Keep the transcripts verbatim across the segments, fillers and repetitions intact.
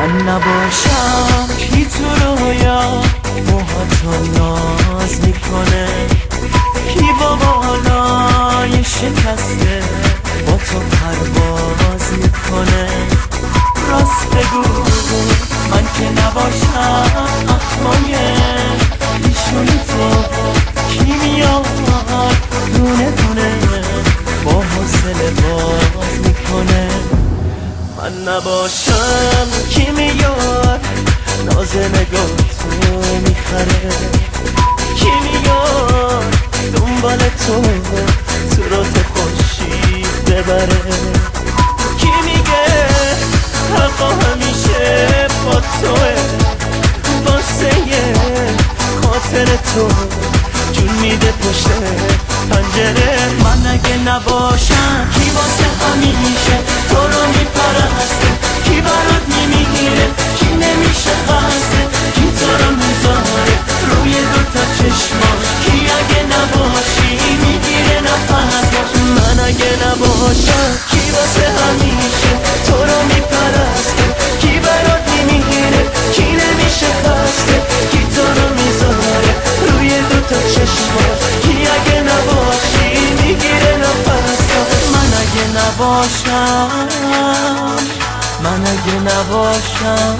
من نباشم کی تو رویا موهاتو ناز میکنه، کی با بالای شکسته با تو پرواز میکنه. راست بگو من که نباشم اخمای ایشونی تو کی میاد دونه دونه با حوصله باز میکنه. من نباشم کی میاد ناز نگاه تو میخره، کی میاد دنبال تو تو رو تو خوشی ببره، کی میگه حقا همیشه با توه واسه خاطر تو جون میده پشت پنجره. من اگه نباشم کی واسه همیشه تو رو میپرسته، کی برات میمیره، کی نمیشه خسته، کی تو رو میذاره روی دوتا چشماش، کی اگه نباشی میگیره نفسش. من اگه نباشم کی واسه همیشه تو رو میپرسته، کی برات میمیره، کی نمیشه خسته، کی تو رو میذاره روی دوتا چشماش، کی اگه نباشی میگیره نفسش. من اگه نباشم من اگه نباشم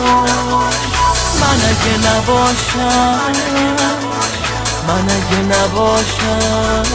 من اگه نباشم من اگه نباشم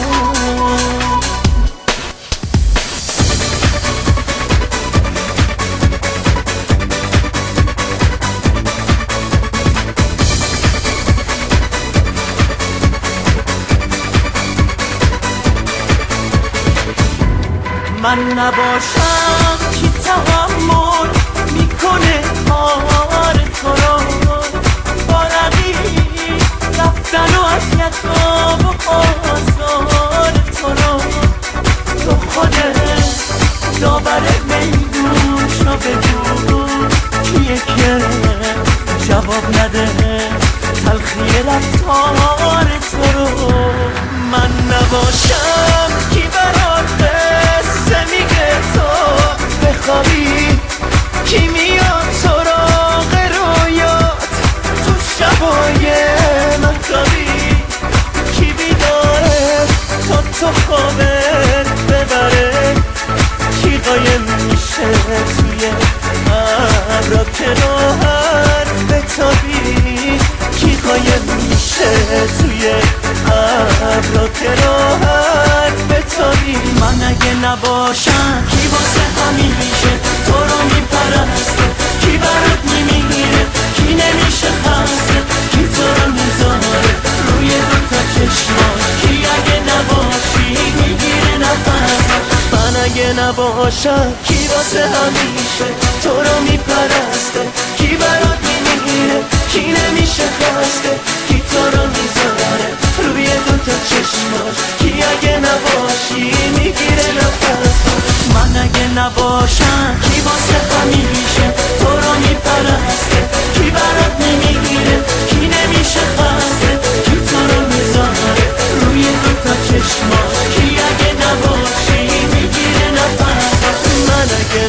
من نباشم کی تحمل میکنه کار تو رو، با رقیب رفتن و اذیت و آزار تو رو. تو خودت داور میدون شو بگو کیه که جواب نده تلخی رفتار تو رو. من نباشم کی برات قصه میگه تو بخوابی، کی میاد سراغ رویات تو شبای مهتابی، کی بیداره تا تو خوابت ببره، کی قایم میشه توی ابرا که راحت بتابی، کی قایم میشه توی ابرا که راحت بتابی. من اگه نباشم کی واسه همیشه تو رو میپرسته، کی برات میمیره، کی نمیشه خسته، کی تو رو میذاره روی دوتا چشماش، کی اگه نباشی میگیره نفسش. من اگه نباشم کی واسه همیشه تو رو میپرسته، کی برات میمیره، کی نمیشه خسته، کی تو رو میذاره روی دوتا چشماش، کی اگه نباشی میگیره نفسش. من اگه نباشم کی واسه همیشه تو رو میپرسته، کی برات میمیره، کی نمیشه خسته، کی تو رو میذاره روی دوتا چشماش، کی اگه نباشی میگیره نفسش. من اگه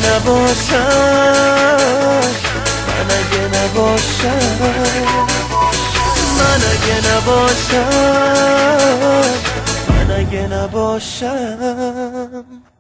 نباشم من اگه نباشم من اگه نباشم من اگه نباشم